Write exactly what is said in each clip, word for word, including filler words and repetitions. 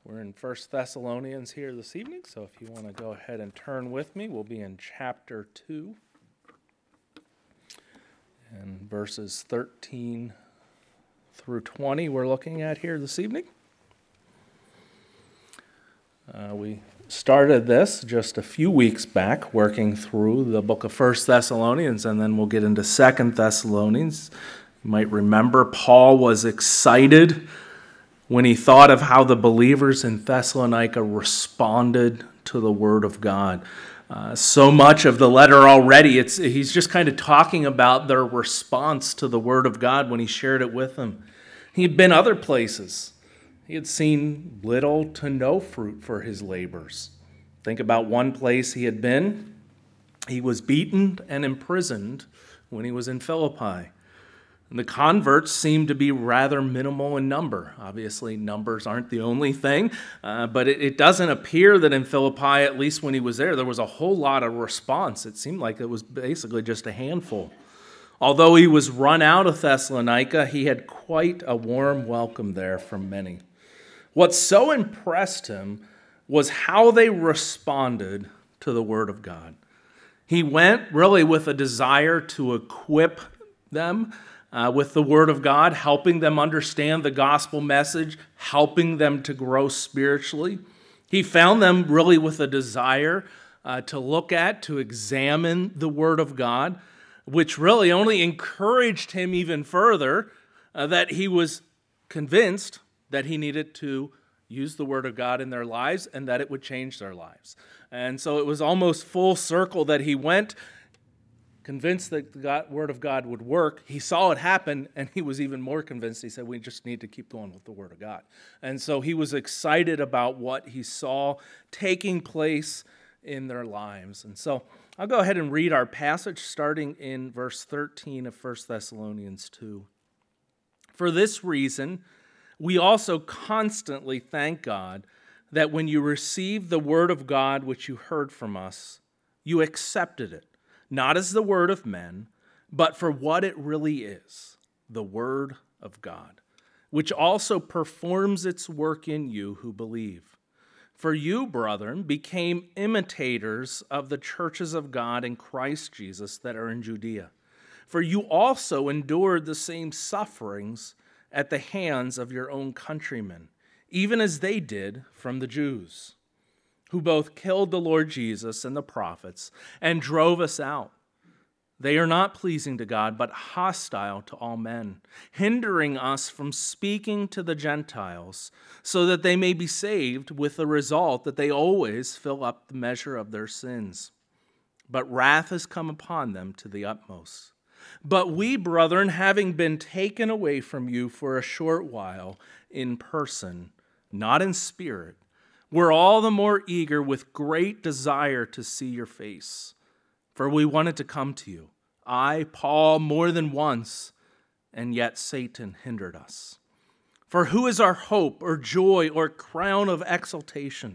We're in First Thessalonians here this evening, so if you want to go ahead and turn with me, we'll be in chapter two, and verses thirteen through twenty we're looking at here this evening. Uh, we started this just a few weeks back, working through the book of First Thessalonians, and then we'll get into Second Thessalonians. You might remember Paul was excited when he thought of how the believers in Thessalonica responded to the Word of God. Uh, so much of the letter already, it's he's just kind of talking about their response to the Word of God when he shared it with them. He had been other places. He had seen little to no fruit for his labors. Think about one place he had been. He was beaten and imprisoned when he was in Philippi. And the converts seem to be rather minimal in number. Obviously, numbers aren't the only thing, uh, but it, it doesn't appear that in Philippi, at least when he was there, there was a whole lot of response. It seemed like it was basically just a handful. Although he was run out of Thessalonica, he had quite a warm welcome there from many. What so impressed him was how they responded to the Word of God. He went really with a desire to equip them Uh, with the Word of God, helping them understand the gospel message, helping them to grow spiritually. He found them really with a desire uh, to look at, to examine the Word of God, which really only encouraged him even further uh, that he was convinced that he needed to use the Word of God in their lives and that it would change their lives. And so it was almost full circle that he went, convinced that the God, Word of God would work. He saw it happen, and he was even more convinced. He said, we just need to keep going with the Word of God. And so he was excited about what he saw taking place in their lives. And so I'll go ahead and read our passage starting in verse thirteen of First Thessalonians two. For this reason, we also constantly thank God that when you received the Word of God which you heard from us, you accepted it, not as the word of men, but for what it really is, the Word of God, which also performs its work in you who believe. For you, brethren, became imitators of the churches of God in Christ Jesus that are in Judea. For you also endured the same sufferings at the hands of your own countrymen, even as they did from the Jews, who both killed the Lord Jesus and the prophets and drove us out. They are not pleasing to God, but hostile to all men, hindering us from speaking to the Gentiles, so that they may be saved, with the result that they always fill up the measure of their sins. But wrath has come upon them to the utmost. But we, brethren, having been taken away from you for a short while in person, not in spirit, we're all the more eager with great desire to see your face. For we wanted to come to you, I, Paul, more than once, and yet Satan hindered us. For who is our hope or joy or crown of exaltation?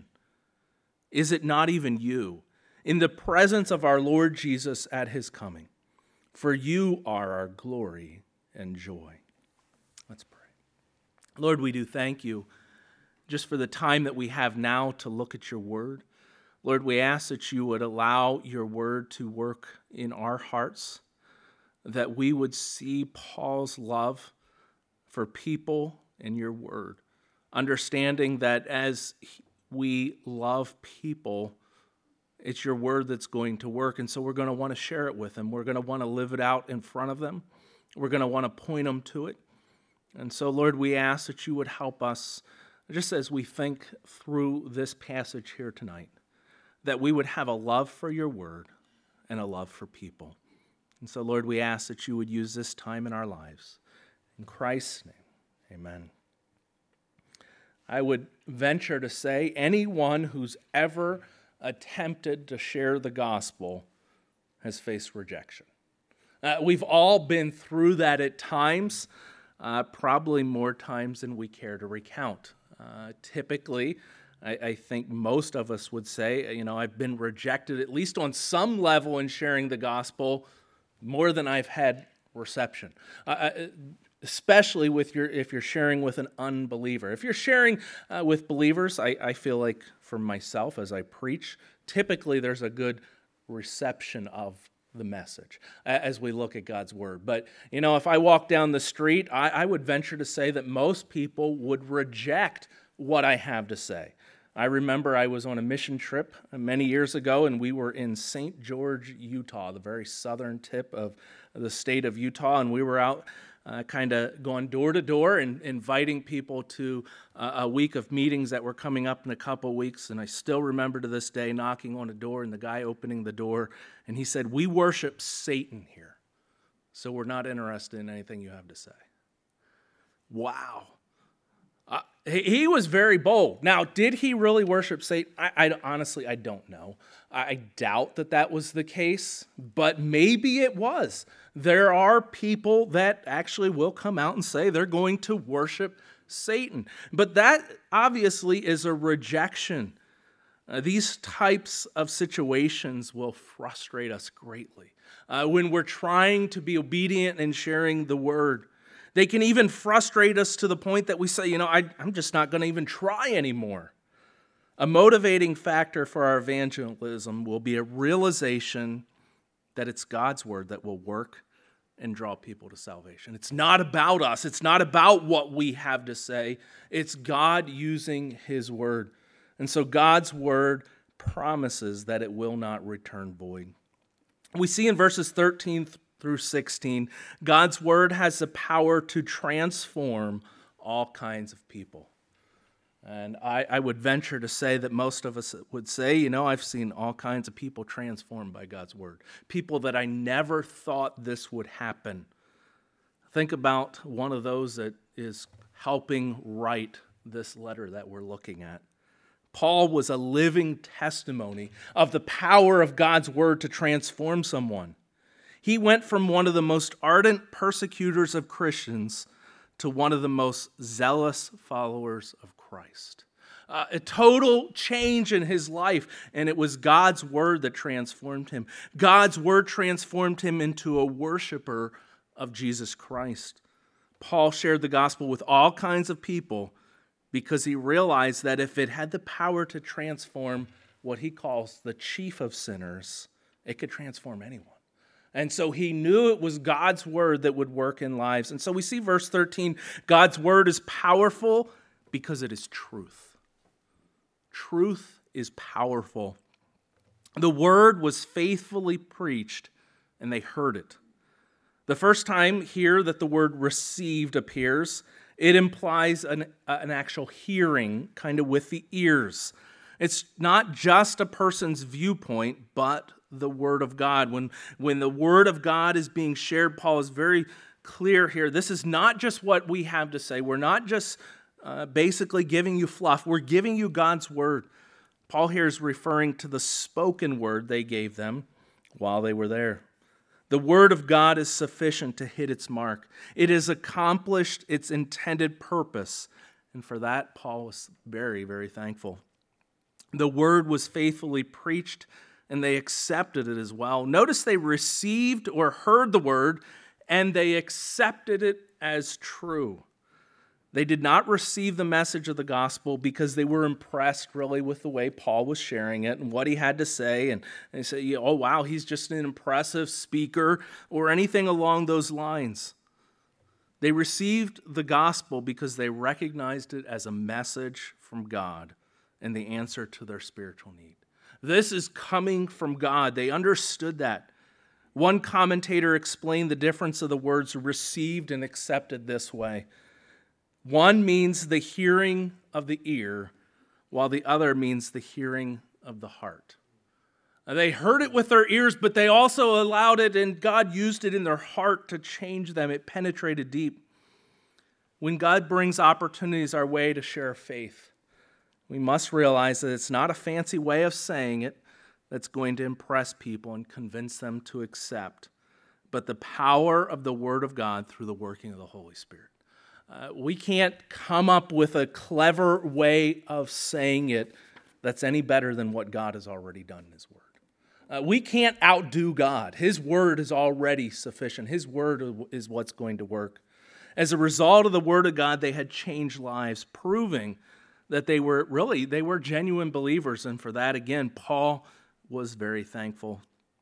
Is it not even you, in the presence of our Lord Jesus at his coming? For you are our glory and joy. Let's pray. Lord, we do thank you just for the time that we have now to look at your word. Lord, we ask that you would allow your word to work in our hearts, that we would see Paul's love for people in your word, understanding that as we love people, it's your word that's going to work, and so we're going to want to share it with them. We're going to want to live it out in front of them. We're going to want to point them to it. And so, Lord, we ask that you would help us just as we think through this passage here tonight, that we would have a love for your word and a love for people. And so, Lord, we ask that you would use this time in our lives. In Christ's name, amen. I would venture to say anyone who's ever attempted to share the gospel has faced rejection. Uh, we've all been through that at times, uh, probably more times than we care to recount. Uh, typically, I, I think most of us would say, you know, I've been rejected at least on some level in sharing the gospel more than I've had reception. Uh, especially with your if you're sharing with an unbeliever. If you're sharing uh, with believers, I, I feel like for myself as I preach, typically there's a good reception of the message as we look at God's word. But, you know, if I walk down the street, I, I would venture to say that most people would reject what I have to say. I remember I was on a mission trip many years ago, and we were in Saint George, Utah, the very southern tip of the state of Utah, and we were out uh, kind of going door to door and inviting people to uh, a week of meetings that were coming up in a couple weeks. And I still remember to this day knocking on a door and the guy opening the door, and he said, "We worship Satan here, so we're not interested in anything you have to say." Wow. Uh, he, he was very bold. Now, did he really worship Satan? I, I honestly, I don't know. I, I doubt that that was the case, but maybe it was. There are people that actually will come out and say they're going to worship Satan. But that obviously is a rejection. Uh, these types of situations will frustrate us greatly. Uh, when we're trying to be obedient and sharing the word, they can even frustrate us to the point that we say, you know, I, I'm just not going to even try anymore. A motivating factor for our evangelism will be a realization that it's God's word that will work and draw people to salvation. It's not about us. It's not about what we have to say. It's God using his word. And so God's word promises that it will not return void. We see in verses thirteen through sixteen, God's word has the power to transform all kinds of people. And I, I would venture to say that most of us would say, you know, I've seen all kinds of people transformed by God's word. People that I never thought this would happen. Think about one of those that is helping write this letter that we're looking at. Paul was a living testimony of the power of God's word to transform someone. He went from one of the most ardent persecutors of Christians to one of the most zealous followers of Christ. Uh, a total change in his life, and it was God's word that transformed him. God's word transformed him into a worshiper of Jesus Christ. Paul shared the gospel with all kinds of people because he realized that if it had the power to transform what he calls the chief of sinners, it could transform anyone. And so he knew it was God's word that would work in lives. And so we see verse thirteen, God's word is powerful because it is truth. Truth is powerful. The word was faithfully preached, and they heard it. The first time here that the word received appears, it implies an, an actual hearing, kind of with the ears. It's not just a person's viewpoint, but the word of God. When, when the word of God is being shared, Paul is very clear here. This is not just what we have to say. We're not just uh, basically giving you fluff. We're giving you God's word. Paul here is referring to the spoken word they gave them while they were there. The word of God is sufficient to hit its mark. It has accomplished its intended purpose. And for that, Paul was very, very thankful. The word was faithfully preached, and they accepted it as well. Notice they received or heard the word, and they accepted it as true. They did not receive the message of the gospel because they were impressed really with the way Paul was sharing it and what he had to say. And they say, oh, wow, he's just an impressive speaker or anything along those lines. They received the gospel because they recognized it as a message from God and the answer to their spiritual need. This is coming from God. They understood that. One commentator explained the difference of the words received and accepted this way. One means the hearing of the ear, while the other means the hearing of the heart. Now, they heard it with their ears, but they also allowed it, and God used it in their heart to change them. It penetrated deep. When God brings opportunities our way to share faith, we must realize that it's not a fancy way of saying it that's going to impress people and convince them to accept, but the power of the Word of God through the working of the Holy Spirit. Uh, we can't come up with a clever way of saying it that's any better than what God has already done in His Word. Uh, we can't outdo God. His Word is already sufficient. His Word is what's going to work. As a result of the Word of God, they had changed lives, proving that they were really, they were genuine believers. And for that, again, Paul was very thankful.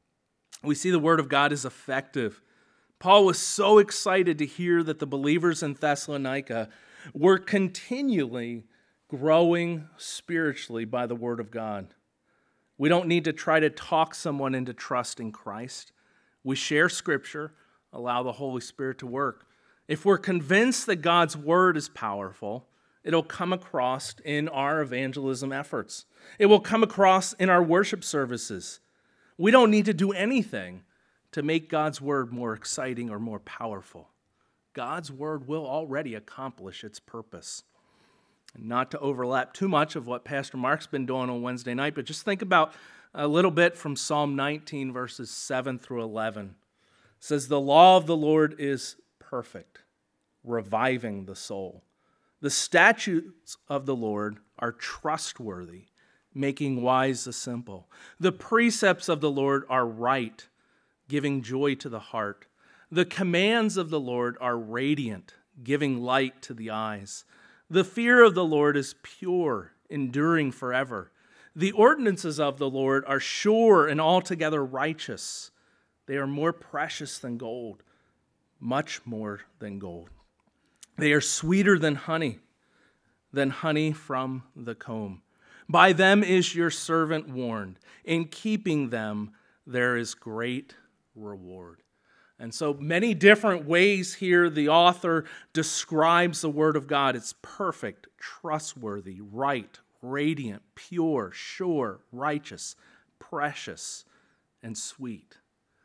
We see the Word of God is effective. Paul was so excited to hear that the believers in Thessalonica were continually growing spiritually by the Word of God. We don't need to try to talk someone into trusting Christ. We share Scripture, allow the Holy Spirit to work. If we're convinced that God's Word is powerful, it'll come across in our evangelism efforts. It will come across in our worship services. We don't need to do anything to make God's Word more exciting or more powerful. God's Word will already accomplish its purpose. And not to overlap too much of what Pastor Mark's been doing on Wednesday night, but just think about a little bit from Psalm nineteen, verses seven through eleven. It says, "The law of the Lord is perfect, reviving the soul. The statutes of the Lord are trustworthy, making wise the simple. The precepts of the Lord are right, giving joy to the heart. The commands of the Lord are radiant, giving light to the eyes. The fear of the Lord is pure, enduring forever. The ordinances of the Lord are sure and altogether righteous. They are more precious than gold, much more than gold. They are sweeter than honey, than honey from the comb. By them is your servant warned. In keeping them, there is great reward." And so many different ways here the author describes the Word of God. It's perfect, trustworthy, right, radiant, pure, sure, righteous, precious, and sweet.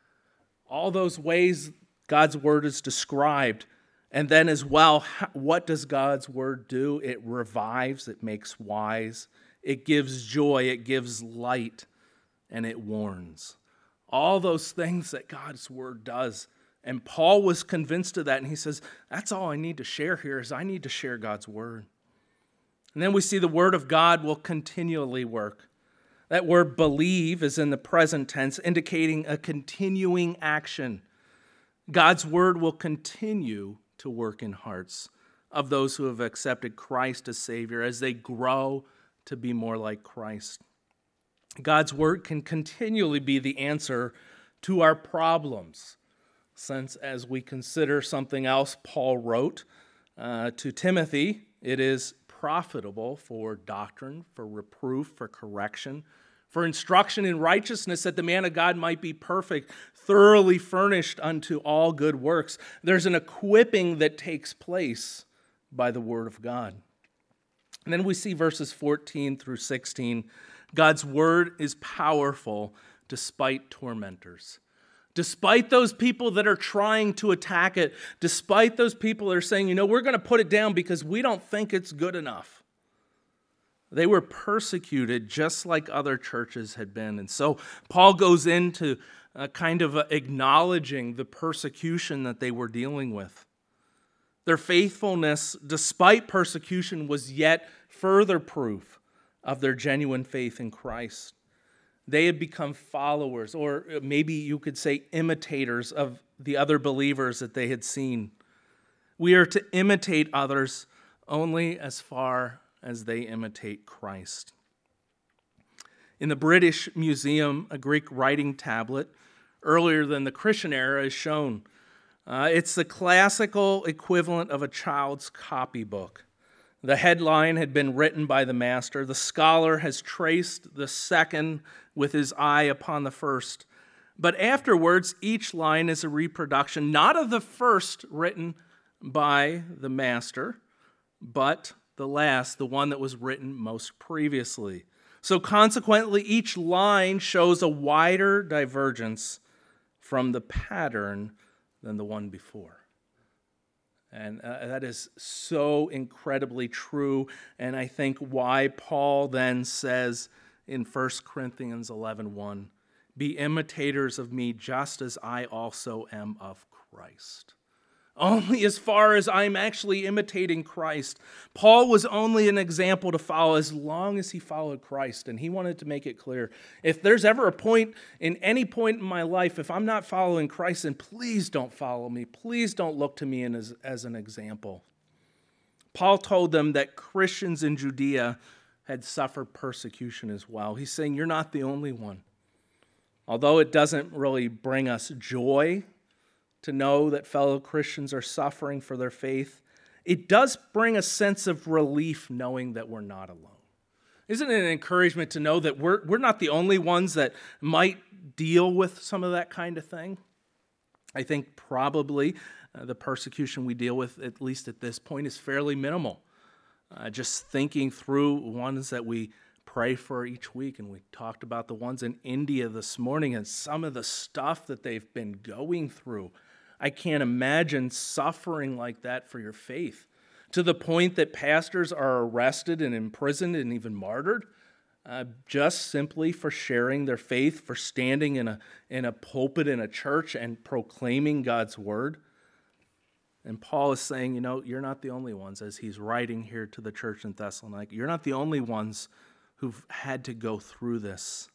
All those ways God's Word is described. And then as well, what does God's Word do? It revives, it makes wise, it gives joy, it gives light, and it warns. All those things that God's Word does. And Paul was convinced of that, and he says, that's all I need to share here is I need to share God's Word. And then we see the Word of God will continually work. That word believe is in the present tense, indicating a continuing action. God's Word will continue to work in hearts of those who have accepted Christ as Savior as they grow to be more like Christ. God's Word can continually be the answer to our problems, since as we consider something else Paul wrote uh, to Timothy, it is profitable for doctrine, for reproof, for correction, for instruction in righteousness, that the man of God might be perfect, thoroughly furnished unto all good works. There's an equipping that takes place by the Word of God. And then we see verses fourteen through sixteen. God's Word is powerful despite tormentors. Despite those people that are trying to attack it, despite those people that are saying, you know, we're going to put it down because we don't think it's good enough. They were persecuted just like other churches had been. And so Paul goes into uh, kind of acknowledging the persecution that they were dealing with. Their faithfulness, despite persecution, was yet further proof of their genuine faith in Christ. They had become followers, or maybe you could say imitators of the other believers that they had seen. We are to imitate others only as far as they imitate Christ. In the British Museum, a Greek writing tablet earlier than the Christian era is shown. Uh, it's the classical equivalent of a child's copybook. The headline had been written by the master. The scholar has traced the second with his eye upon the first. But afterwards, each line is a reproduction, not of the first written by the master, but the last, the one that was written most previously. So consequently, each line shows a wider divergence from the pattern than the one before. And uh, that is so incredibly true, and I think why Paul then says in First Corinthians eleven one, "Be imitators of me just as I also am of Christ." only as far as I'm actually imitating Christ. Paul was only an example to follow as long as he followed Christ, and he wanted to make it clear, if there's ever a point, in any point in my life, if I'm not following Christ, then please don't follow me. Please don't look to me as, as an example. Paul told them that Christians in Judea had suffered persecution as well. He's saying, you're not the only one. Although it doesn't really bring us joy to know that fellow Christians are suffering for their faith, it does bring a sense of relief knowing that we're not alone. Isn't it an encouragement to know that we're, we're not the only ones that might deal with some of that kind of thing? I think probably uh, the persecution we deal with, at least at this point, is fairly minimal. Uh, just thinking through ones that we pray for each week, and we talked about the ones in India this morning and some of the stuff that they've been going through. I can't imagine suffering like that for your faith, to the point that pastors are arrested and imprisoned and even martyred, uh, just simply for sharing their faith, for standing in a, in a pulpit in a church and proclaiming God's word. And Paul is saying, you know, you're not the only ones, as he's writing here to the church in Thessalonica. You're not the only ones who've had to go through this.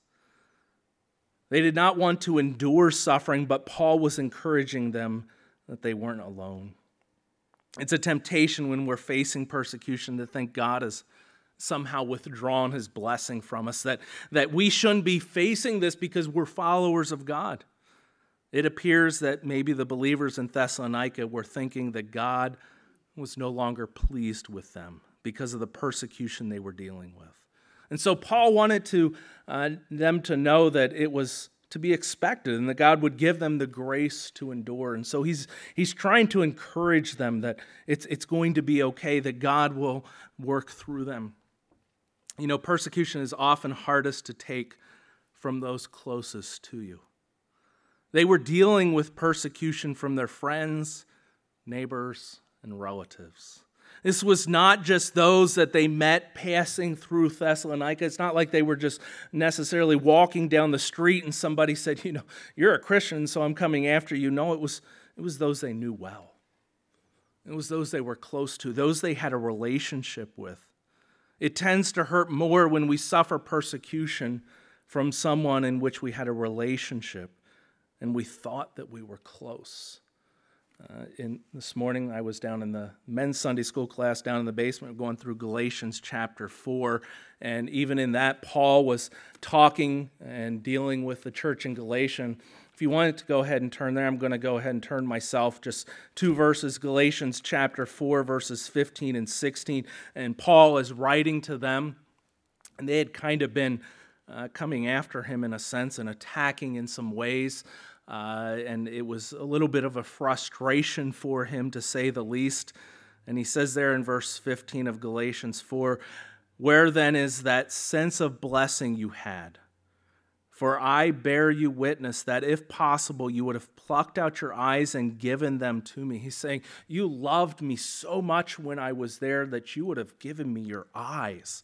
They did not want to endure suffering, but Paul was encouraging them that they weren't alone. It's a temptation when we're facing persecution to think God has somehow withdrawn his blessing from us, that, that we shouldn't be facing this because we're followers of God. It appears that maybe the believers in Thessalonica were thinking that God was no longer pleased with them because of the persecution they were dealing with. And so Paul wanted to uh, them to know that it was to be expected and that God would give them the grace to endure. And so he's he's trying to encourage them that it's it's going to be okay, that God will work through them. You know, persecution is often hardest to take from those closest to you. They were dealing with persecution from their friends, neighbors, and relatives. This was not just those that they met passing through Thessalonica. It's not like they were just necessarily walking down the street and somebody said, you know, you're a Christian, so I'm coming after you. No, it was, it was those they knew well. It was those they were close to, those they had a relationship with. It tends to hurt more when we suffer persecution from someone in which we had a relationship and we thought that we were close. Uh, in this morning, I was down in the men's Sunday school class down in the basement going through Galatians chapter four, and even in that, Paul was talking and dealing with the church in Galatia. If you wanted to go ahead and turn there, I'm going to go ahead and turn myself just two verses, Galatians chapter four, verses fifteen and sixteen, and Paul is writing to them, and they had kind of been uh, coming after him in a sense and attacking in some ways. Uh, and it was a little bit of a frustration for him, to say the least. And he says there in verse fifteen of Galatians four, "Where then is that sense of blessing you had? For I bear you witness that if possible, you would have plucked out your eyes and given them to me." He's saying, you loved me so much when I was there that you would have given me your eyes.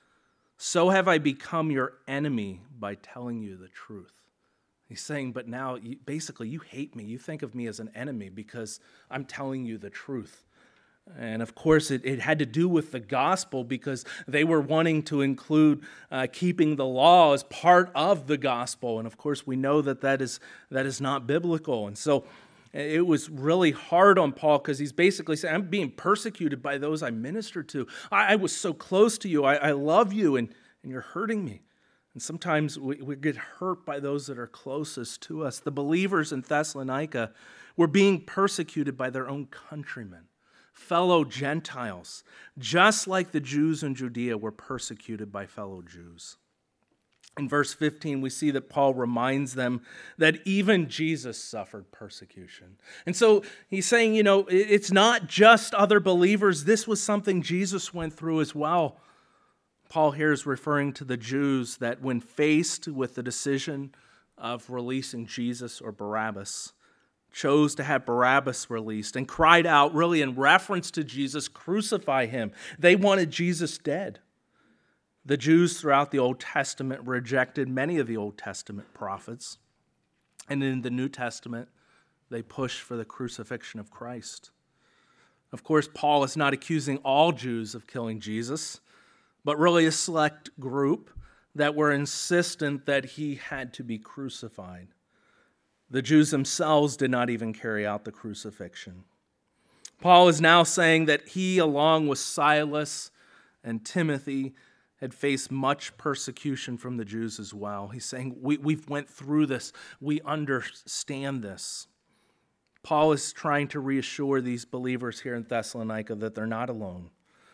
So have I become your enemy by telling you the truth. He's saying, but now, you, basically, you hate me. You think of me as an enemy because I'm telling you the truth. And of course, it, it had to do with the gospel because they were wanting to include uh, keeping the law as part of the gospel. And of course, we know that that is, that is not biblical. And so it was really hard on Paul because he's basically saying, I'm being persecuted by those I ministered to. I, I was so close to you. I, I love you, and, and you're hurting me. And sometimes we, we get hurt by those that are closest to us. The believers in Thessalonica were being persecuted by their own countrymen, fellow Gentiles, just like the Jews in Judea were persecuted by fellow Jews. In verse fifteen, we see that Paul reminds them that even Jesus suffered persecution. And so he's saying, you know, it's not just other believers. This was something Jesus went through as well. Paul here is referring to the Jews that when faced with the decision of releasing Jesus or Barabbas, chose to have Barabbas released and cried out, really in reference to Jesus, crucify him. They wanted Jesus dead. The Jews throughout the Old Testament rejected many of the Old Testament prophets. And in the New Testament, they push for the crucifixion of Christ. Of course, Paul is not accusing all Jews of killing Jesus, but really a select group that were insistent that he had to be crucified. The Jews themselves did not even carry out the crucifixion. Paul is now saying that he, along with Silas and Timothy, had faced much persecution from the Jews as well. He's saying, we, we've went through this. We understand this. Paul is trying to reassure these believers here in Thessalonica that they're not alone.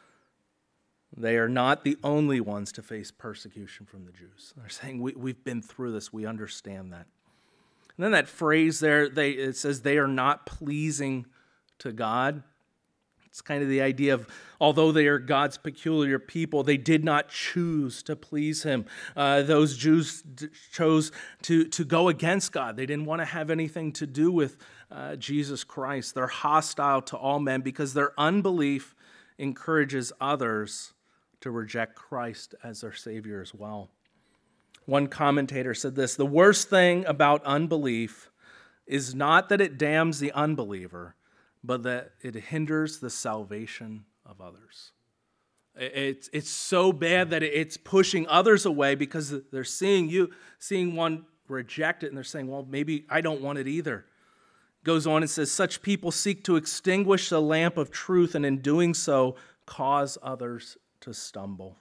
They are not the only ones to face persecution from the Jews. They're saying, we, we've been through this. We understand that. And then that phrase there, they, it says they are not pleasing to God. It's kind of the idea of, although they are God's peculiar people, they did not choose to please him. Uh, those Jews d- chose to, to go against God. They didn't want to have anything to do with uh, Jesus Christ. They're hostile to all men because their unbelief encourages others to reject Christ as their Savior as well. One commentator said this: the worst thing about unbelief is not that it damns the unbeliever, but that it hinders the salvation of others. It's, it's so bad that it's pushing others away because they're seeing you, seeing one reject it, and they're saying, well, maybe I don't want it either. Goes on and says, such people seek to extinguish the lamp of truth, and in doing so, cause others to stumble.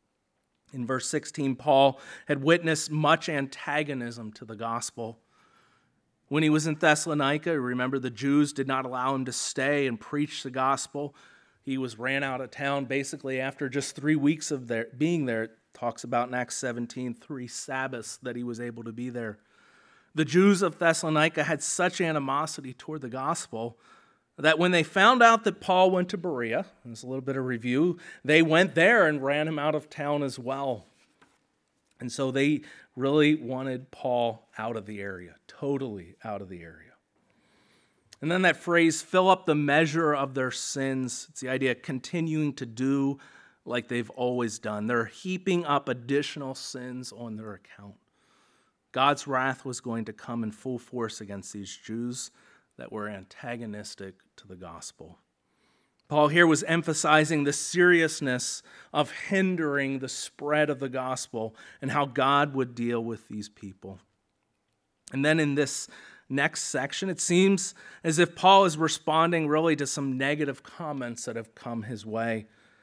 In verse sixteen, Paul had witnessed much antagonism to the gospel. When he was in Thessalonica, remember the Jews did not allow him to stay and preach the gospel. He was ran out of town basically after just three weeks of there, being there. It talks about in Acts seventeen, three Sabbaths that he was able to be there. The Jews of Thessalonica had such animosity toward the gospel that when they found out that Paul went to Berea, there's a little bit of review, they went there and ran him out of town as well. And so they really wanted Paul out of the area, totally out of the area. And then that phrase, fill up the measure of their sins, it's the idea of continuing to do like they've always done. They're heaping up additional sins on their account. God's wrath was going to come in full force against these Jews that were antagonistic to the gospel. Paul here was emphasizing the seriousness of hindering the spread of the gospel and how God would deal with these people. And then in this next section, it seems as if Paul is responding really to some negative comments that have come his way.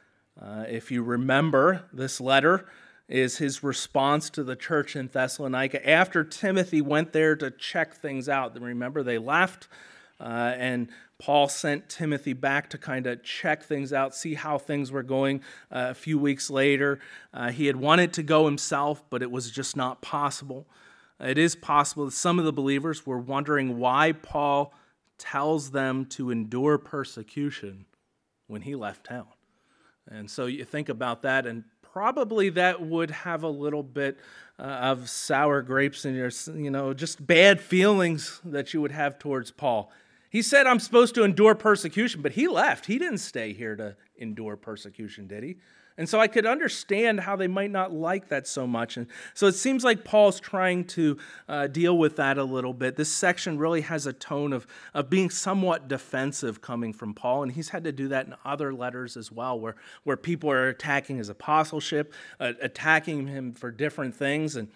Uh, if you remember, this letter is his response to the church in Thessalonica after Timothy went there to check things out. Remember, they left, uh, and Paul sent Timothy back to kind of check things out, see how things were going. Uh, a few weeks later, uh, he had wanted to go himself, but it was just not possible. It is possible that some of the believers were wondering why Paul tells them to endure persecution when he left town. And so you think about that, and probably that would have a little bit uh, of sour grapes in your, you know, just bad feelings that you would have towards Paul. He said, I'm supposed to endure persecution, but he left. He didn't stay here to endure persecution, did he? And so I could understand how they might not like that so much. And so it seems like Paul's trying to uh, deal with that a little bit. This section really has a tone of, of being somewhat defensive coming from Paul, and he's had to do that in other letters as well, where, where people are attacking his apostleship, uh, attacking him for different things. And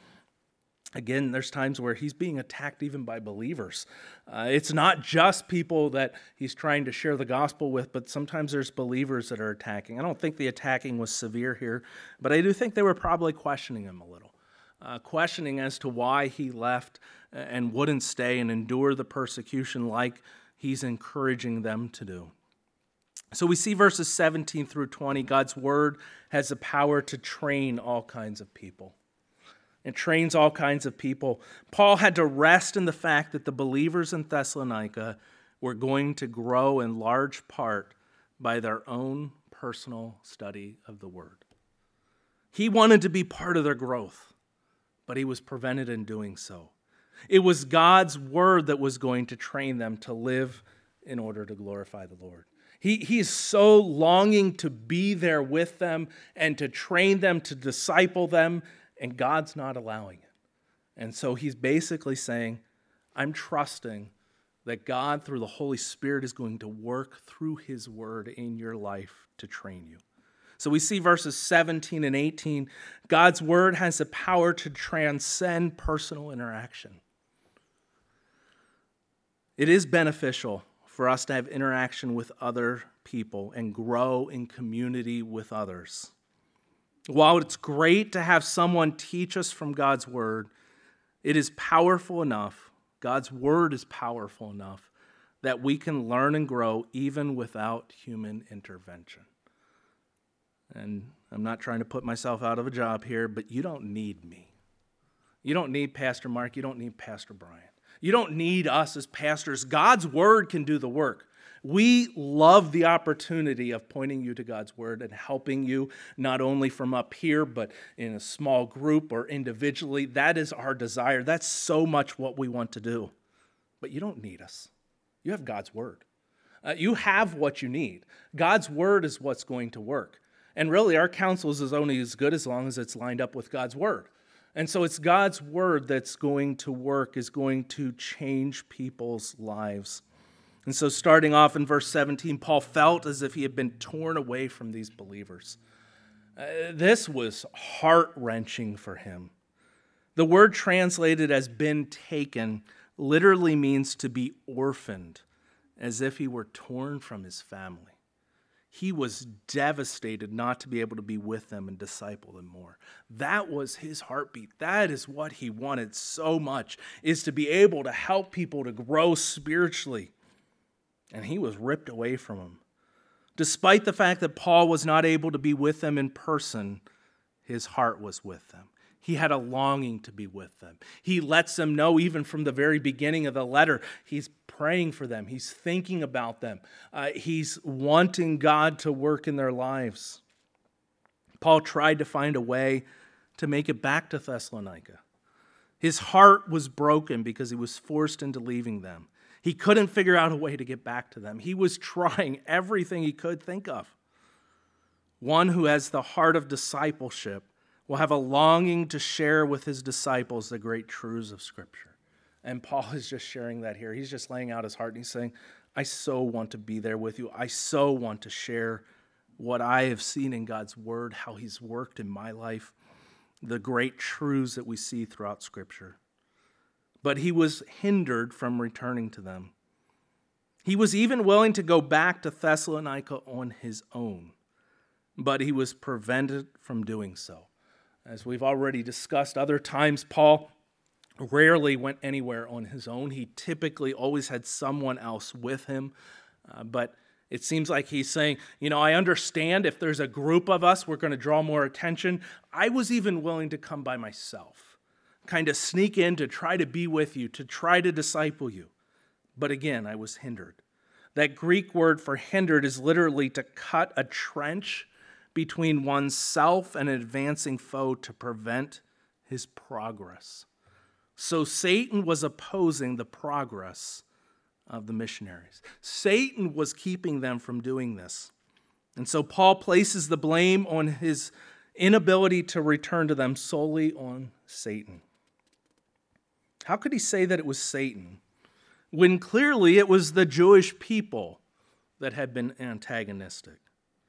again, there's times where he's being attacked even by believers. Uh, it's not just people that he's trying to share the gospel with, but sometimes there's believers that are attacking. I don't think the attacking was severe here, but I do think they were probably questioning him a little, uh, questioning as to why he left and wouldn't stay and endure the persecution like he's encouraging them to do. So we see verses seventeen through twenty, God's word has the power to train all kinds of people. It trains all kinds of people. Paul had to rest in the fact that the believers in Thessalonica were going to grow in large part by their own personal study of the Word. He wanted to be part of their growth, but he was prevented in doing so. It was God's Word that was going to train them to live in order to glorify the Lord. He, he is so longing to be there with them and to train them, to disciple them, and God's not allowing it. And so he's basically saying, I'm trusting that God, through the Holy Spirit, is going to work through his word in your life to train you. So we see verses seventeen and eighteen. God's word has the power to transcend personal interaction. It is beneficial for us to have interaction with other people and grow in community with others. While it's great to have someone teach us from God's word, it is powerful enough, God's word is powerful enough, that we can learn and grow even without human intervention. And I'm not trying to put myself out of a job here, but you don't need me. You don't need Pastor Mark. You don't need Pastor Brian. You don't need us as pastors. God's word can do the work. We love the opportunity of pointing you to God's word and helping you not only from up here, but in a small group or individually. That is our desire. That's so much what we want to do. But you don't need us. You have God's word. Uh, you have what you need. God's word is what's going to work. And really, our counsel is only as good as long as it's lined up with God's word. And so it's God's word that's going to work, is going to change people's lives. And so starting off in verse seventeen, Paul felt as if he had been torn away from these believers. Uh, this was heart-wrenching for him. The word translated as been taken literally means to be orphaned, as if he were torn from his family. He was devastated not to be able to be with them and disciple them more. That was his heartbeat. That is what he wanted so much, is to be able to help people to grow spiritually. And he was ripped away from them. Despite the fact that Paul was not able to be with them in person, his heart was with them. He had a longing to be with them. He lets them know even from the very beginning of the letter, he's praying for them. He's thinking about them. Uh, he's wanting God to work in their lives. Paul tried to find a way to make it back to Thessalonica. His heart was broken because he was forced into leaving them. He couldn't figure out a way to get back to them. He was trying everything he could think of. One who has the heart of discipleship will have a longing to share with his disciples the great truths of Scripture. And Paul is just sharing that here. He's just laying out his heart and he's saying, I so want to be there with you. I so want to share what I have seen in God's word, how he's worked in my life, the great truths that we see throughout Scripture. But he was hindered from returning to them. He was even willing to go back to Thessalonica on his own, but he was prevented from doing so. As we've already discussed other times, Paul rarely went anywhere on his own. He typically always had someone else with him. Uh, but it seems like he's saying, you know, I understand if there's a group of us, we're going to draw more attention. I was even willing to come by myself, kind of sneak in to try to be with you, to try to disciple you. But again, I was hindered. That Greek word for hindered is literally to cut a trench between oneself and an advancing foe to prevent his progress. So Satan was opposing the progress of the missionaries. Satan was keeping them from doing this. And so Paul places the blame on his inability to return to them solely on Satan. How could he say that it was Satan when clearly it was the Jewish people that had been antagonistic?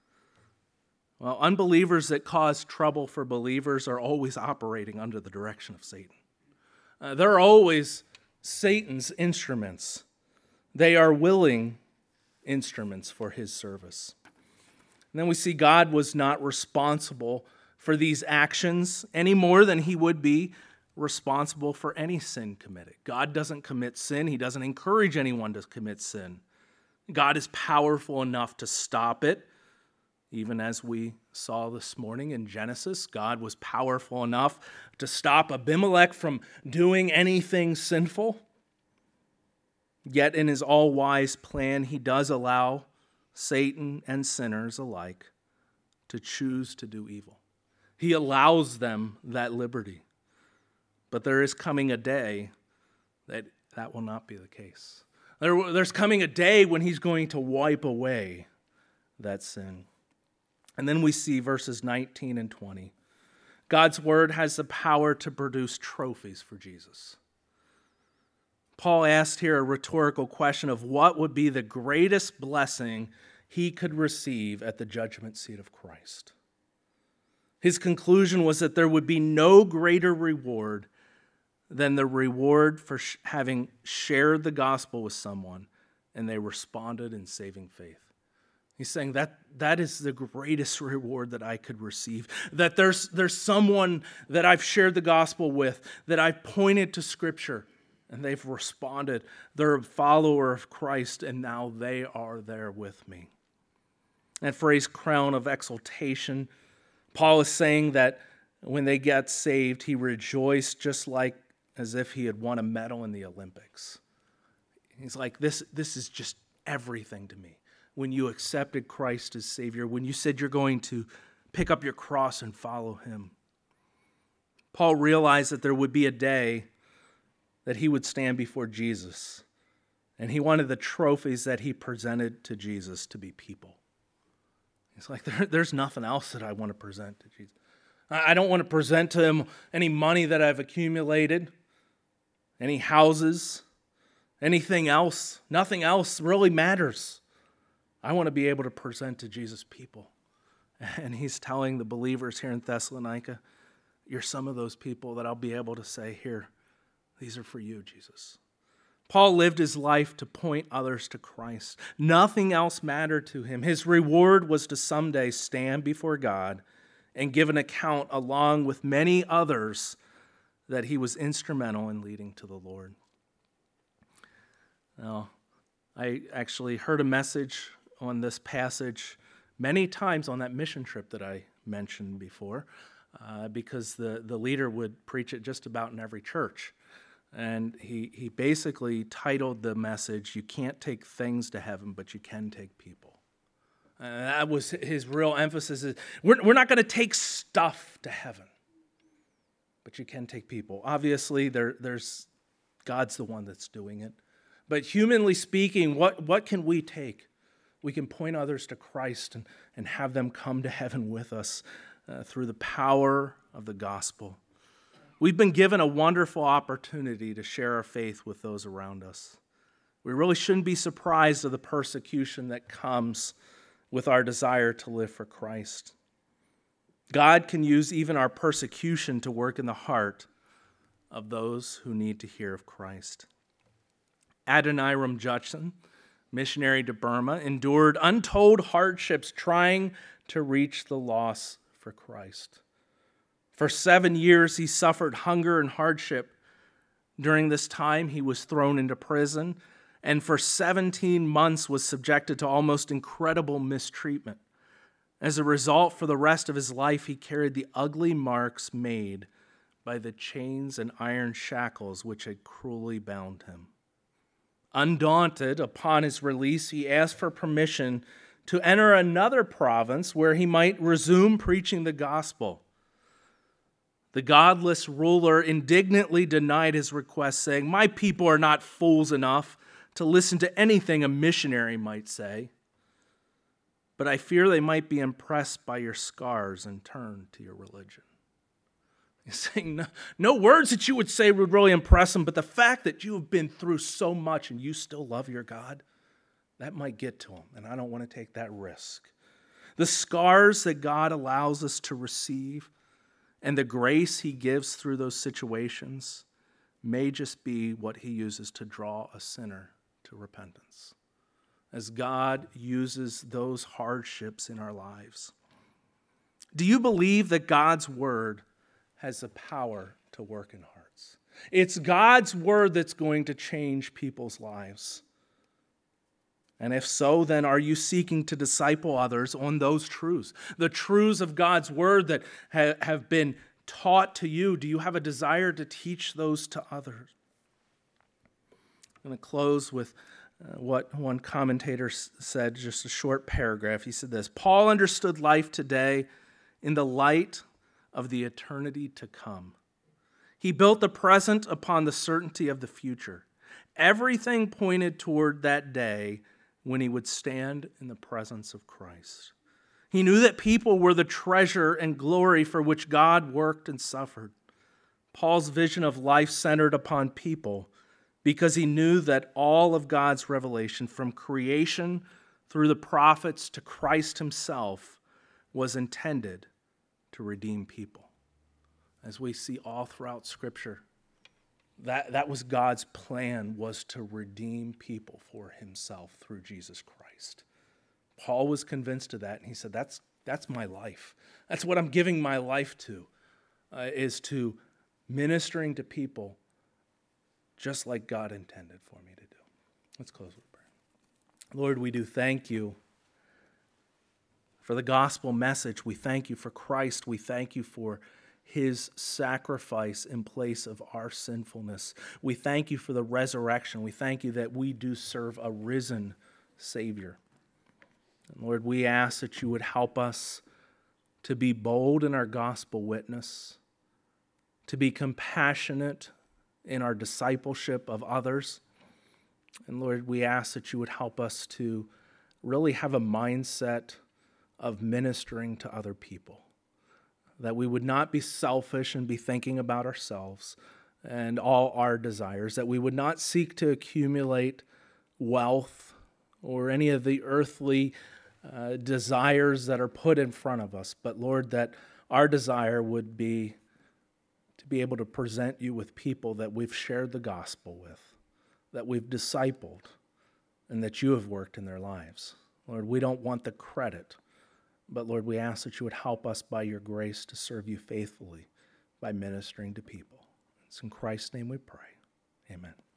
Well, unbelievers that cause trouble for believers are always operating under the direction of Satan. Uh, they're always Satan's instruments. They are willing instruments for his service. And then we see God was not responsible for these actions any more than he would be responsible for any sin committed. God doesn't commit sin. He doesn't encourage anyone to commit sin. God is powerful enough to stop it. Even as we saw this morning in Genesis, God was powerful enough to stop Abimelech from doing anything sinful. Yet in his all-wise plan, he does allow Satan and sinners alike to choose to do evil. He allows them that liberty. But there is coming a day that that will not be the case. There, there's coming a day when he's going to wipe away that sin. And then we see verses nineteen and twenty. God's word has the power to produce trophies for Jesus. Paul asked here a rhetorical question of what would be the greatest blessing he could receive at the judgment seat of Christ. His conclusion was that there would be no greater reward than the reward for sh- having shared the gospel with someone and they responded in saving faith. He's saying that that is the greatest reward that I could receive. That there's, there's someone that I've shared the gospel with, that I've pointed to Scripture, and they've responded. They're a follower of Christ, and now they are there with me. That phrase, crown of exaltation, Paul is saying that when they get saved, he rejoiced just like as if he had won a medal in the Olympics. He's like, this, this is just everything to me. When you accepted Christ as Savior, when you said you're going to pick up your cross and follow him. Paul realized that there would be a day that he would stand before Jesus, and he wanted the trophies that he presented to Jesus to be people. He's like, there, there's nothing else that I want to present to Jesus. I don't want to present to him any money that I've accumulated, any houses, anything else. Nothing else really matters. I want to be able to present to Jesus people. And he's telling the believers here in Thessalonica, you're some of those people that I'll be able to say, here, these are for you, Jesus. Paul lived his life to point others to Christ. Nothing else mattered to him. His reward was to someday stand before God and give an account along with many others that he was instrumental in leading to the Lord. Now, I actually heard a message on this passage many times on that mission trip that I mentioned before, uh, because the, the leader would preach it just about in every church. And he, he basically titled the message, "You Can't Take Things to Heaven, but You Can Take People." And that was his real emphasis. Is we're, we're not going to take stuff to heaven, but you can take people. Obviously, there, there's God's the one that's doing it. But humanly speaking, what, what can we take? We can point others to Christ and, and have them come to heaven with us uh, through the power of the gospel. We've been given a wonderful opportunity to share our faith with those around us. We really shouldn't be surprised of the persecution that comes with our desire to live for Christ. God can use even our persecution to work in the heart of those who need to hear of Christ. Adoniram Judson, missionary to Burma, endured untold hardships trying to reach the lost for Christ. For seven years, he suffered hunger and hardship. During this time, he was thrown into prison, and for seventeen months was subjected to almost incredible mistreatment. As a result, for the rest of his life, he carried the ugly marks made by the chains and iron shackles which had cruelly bound him. Undaunted, upon his release, he asked for permission to enter another province where he might resume preaching the gospel. The godless ruler indignantly denied his request, saying, "My people are not fools enough to listen to anything a missionary might say, but I fear they might be impressed by your scars and turn to your religion." He's saying, no, no words that you would say would really impress them, but the fact that you have been through so much and you still love your God, that might get to them, and I don't want to take that risk. The scars that God allows us to receive and the grace he gives through those situations may just be what he uses to draw a sinner to repentance, as God uses those hardships in our lives. Do you believe that God's word has the power to work in hearts? It's God's word that's going to change people's lives. And if so, then are you seeking to disciple others on those truths? The truths of God's word that ha- have been taught to you. Do you have a desire to teach those to others? I'm going to close with uh, what one commentator s- said, just a short paragraph. He said this: Paul understood life today in the light of the eternity to come. He built the present upon the certainty of the future. Everything pointed toward that day when he would stand in the presence of Christ. He knew that people were the treasure and glory for which God worked and suffered. Paul's vision of life centered upon people because he knew that all of God's revelation, from creation through the prophets to Christ himself, was intended to redeem people. As we see all throughout Scripture, that, that was God's plan, was to redeem people for himself through Jesus Christ. Paul was convinced of that, and he said, that's, that's my life. That's what I'm giving my life to, uh, is to ministering to people just like God intended for me to do. Let's close with prayer. Lord, we do thank you for the gospel message. We thank you for Christ. We thank you for his sacrifice in place of our sinfulness. We thank you for the resurrection. We thank you that we do serve a risen Savior. And Lord, we ask that you would help us to be bold in our gospel witness, to be compassionate in our discipleship of others. And Lord, we ask that you would help us to really have a mindset of ministering to other people, that we would not be selfish and be thinking about ourselves and all our desires, that we would not seek to accumulate wealth or any of the earthly uh, desires that are put in front of us, but Lord, that our desire would be to be able to present you with people that we've shared the gospel with, that we've discipled, and that you have worked in their lives. Lord, we don't want the credit, but Lord, we ask that you would help us by your grace to serve you faithfully by ministering to people. It's in Christ's name we pray. Amen.